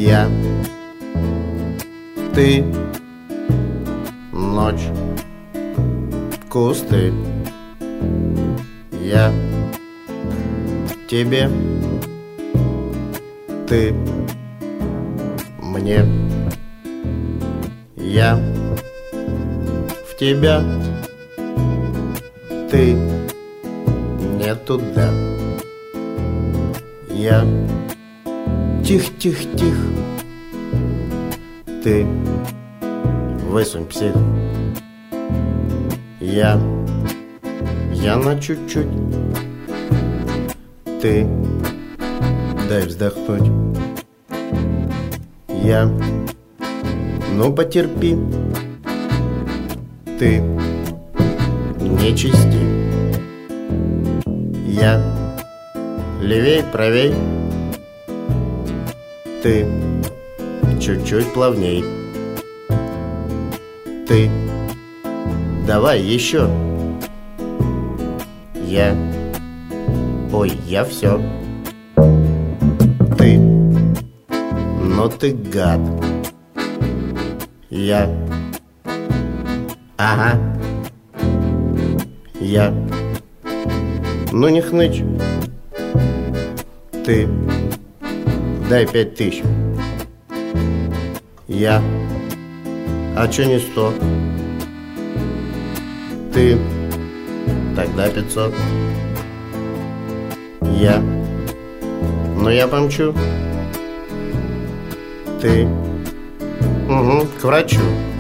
Я, ты, ночь, кусты. Я тебе, ты мне. Я в тебя, ты не туда. Я тих-тих-тих, ты высунь псих. Я на чуть-чуть, ты дай вздохнуть. Я ну потерпи, ты не чисти. Я левей, правей, ты чуть-чуть плавней. Ты давай еще. Я ой, я все. Ты ну ты гад. Я ага. Я ну не хнычь. Ты дай 5000. Я а чё не 100? Ты тогда 500. Я ну я помчу. Ты угу, к врачу.